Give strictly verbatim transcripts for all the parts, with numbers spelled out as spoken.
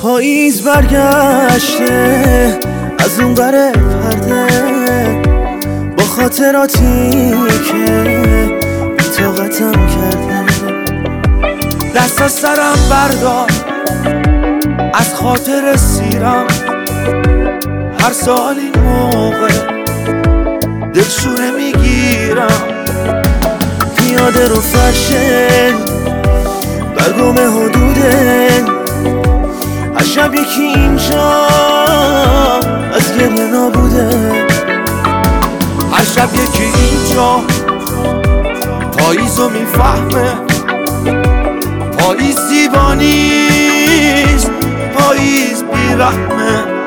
پاییز برگشته از اون بره پرده، با خاطراتی که بی‌طاقتم کرده. دست از سرم بردار از خاطر سیرم، هر سال این موقع دلشونه میگیرم. پیاده رو فرشه برگم حدوده، هر شب یکی اینجا از گریه نابوده. هر شب یکی اینجا پاییزو میفهمه، پاییز زیبانیست، پاییز بیرحمه.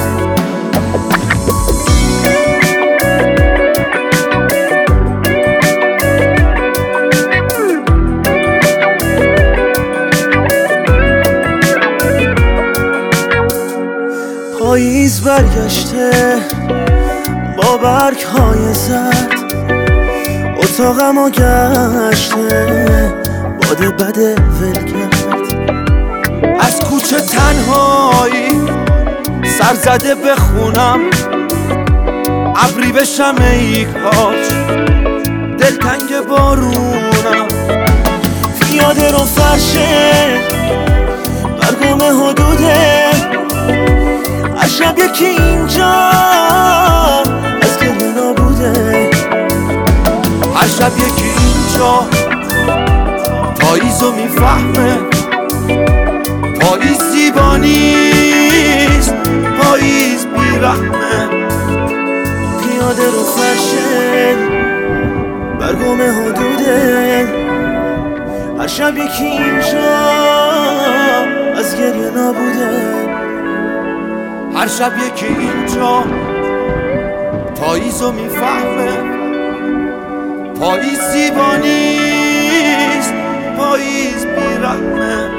پاییز برگشته با برگ های زرد، اتاقمو گشته باد بده ول کرد. از کوچه تنهایی سر زده بخونم، ابری بشم ای کاش دلتنگ بارونم. پیاده رو فرشه برگم حدوده، هر شب یکی اینجا از گریه نابوده. هر شب یکی اینجا پاییزو میفهمه، پاییز زیبانیست، پاییز بیرحمه. پیاده رو فرشه برگم حدوده، هر شب یکی اینجا از گریه نابوده. هر شب یکی اینجا پاییزو میفهمه، پاییز زیبانیست، پاییز بیرحمه.